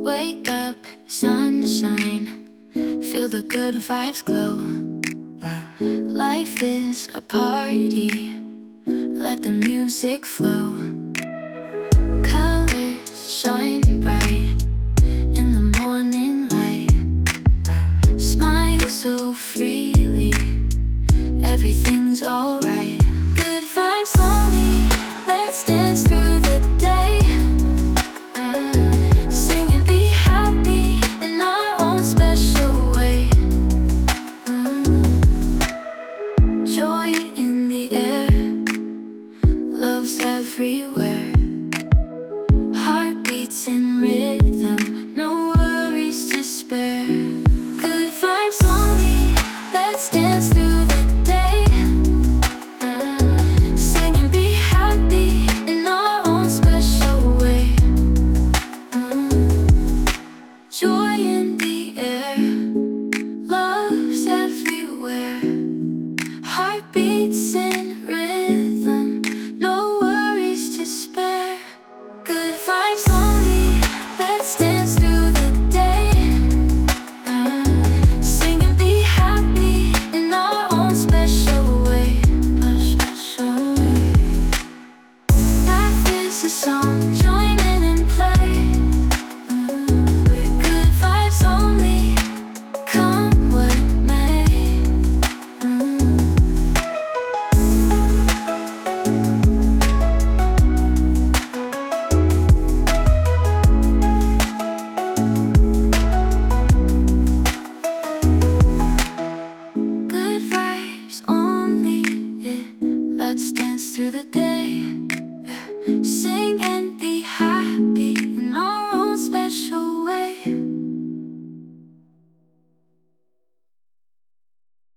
Wake up, sunshine, feel the good vibes glow. Life is a party, let the music flow. Colors shine bright in the morning light. Smile so freely, everything's alright. Good vibes only, let's dance through the day. Sing and be happy in our own special way. Joy in the air, love's everywhere. Heartbeats in rhythm, no worries to spare. Good vibes only, let's dance through the day. Sing and be happy in our own special way. Joy